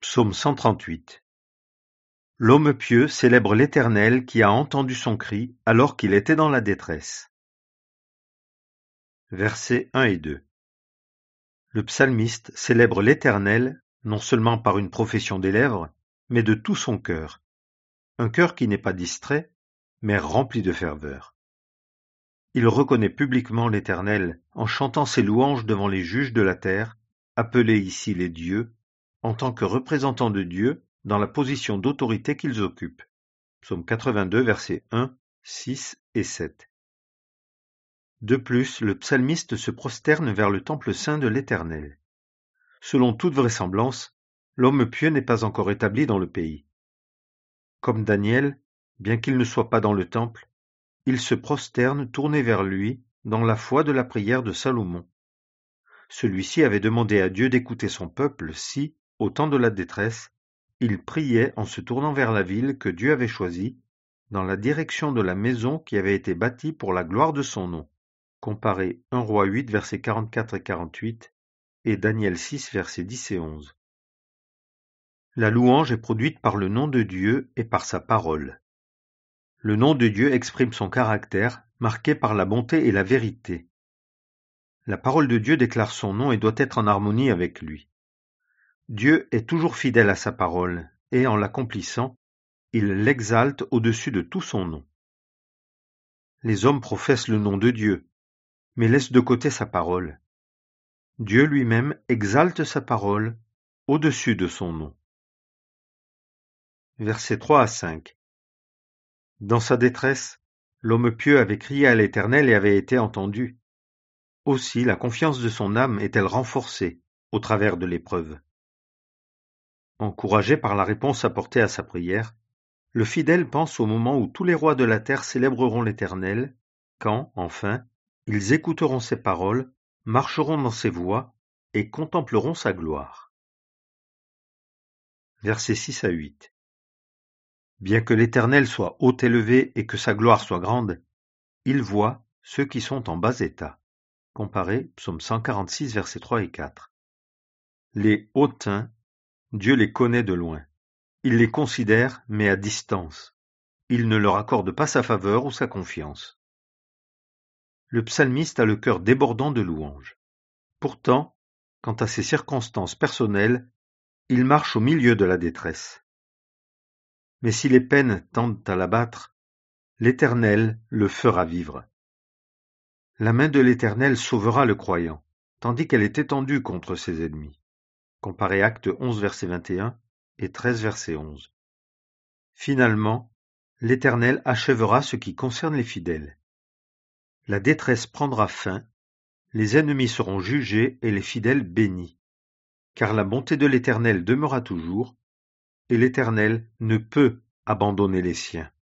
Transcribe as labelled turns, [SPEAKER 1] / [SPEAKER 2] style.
[SPEAKER 1] Psaume 138. L'homme pieux célèbre l'Éternel qui a entendu son cri alors qu'il était dans la détresse. Versets 1 et 2. Le psalmiste célèbre l'Éternel non seulement par une profession des lèvres, mais de tout son cœur. Un cœur qui n'est pas distrait, mais rempli de ferveur. Il reconnaît publiquement l'Éternel en chantant ses louanges devant les juges de la terre, appelés ici les dieux, en tant que représentants de Dieu dans la position d'autorité qu'ils occupent. Psaume 82, versets 1, 6 et 7. De plus, le psalmiste se prosterne vers le temple saint de l'Éternel. Selon toute vraisemblance, l'homme pieux n'est pas encore établi dans le pays. Comme Daniel, bien qu'il ne soit pas dans le temple, il se prosterne tourné vers lui dans la foi de la prière de Salomon. Celui-ci avait demandé à Dieu d'écouter son peuple si, au temps de la détresse, il priait en se tournant vers la ville que Dieu avait choisie, dans la direction de la maison qui avait été bâtie pour la gloire de son nom. Comparez 1 Roi 8, versets 44 et 48, et Daniel 6, versets 10 et 11. La louange est produite par le nom de Dieu et par sa parole. Le nom de Dieu exprime son caractère, marqué par la bonté et la vérité. La parole de Dieu déclare son nom et doit être en harmonie avec lui. Dieu est toujours fidèle à sa parole, et en l'accomplissant, il l'exalte au-dessus de tout son nom. Les hommes professent le nom de Dieu, mais laissent de côté sa parole. Dieu lui-même exalte sa parole au-dessus de son nom. Versets 3 à 5. Dans sa détresse, l'homme pieux avait crié à l'Éternel et avait été entendu. Aussi la confiance de son âme est-elle renforcée au travers de l'épreuve. Encouragé par la réponse apportée à sa prière, le fidèle pense au moment où tous les rois de la terre célébreront l'Éternel, quand, enfin, ils écouteront ses paroles, marcheront dans ses voies et contempleront sa gloire. Versets 6 à 8. Bien que l'Éternel soit haut élevé et que sa gloire soit grande, il voit ceux qui sont en bas état. Comparez Psaume 146, versets 3 et 4. Les hautains, Dieu les connaît de loin. Il les considère, mais à distance. Il ne leur accorde pas sa faveur ou sa confiance. Le psalmiste a le cœur débordant de louanges. Pourtant, quant à ses circonstances personnelles, il marche au milieu de la détresse. Mais si les peines tendent à l'abattre, l'Éternel le fera vivre. La main de l'Éternel sauvera le croyant, tandis qu'elle est étendue contre ses ennemis. Comparez Actes 11, verset 21 et 13, verset 11. Finalement, l'Éternel achèvera ce qui concerne les fidèles. La détresse prendra fin, les ennemis seront jugés et les fidèles bénis. Car la bonté de l'Éternel demeurera toujours, et l'Éternel ne peut abandonner les siens.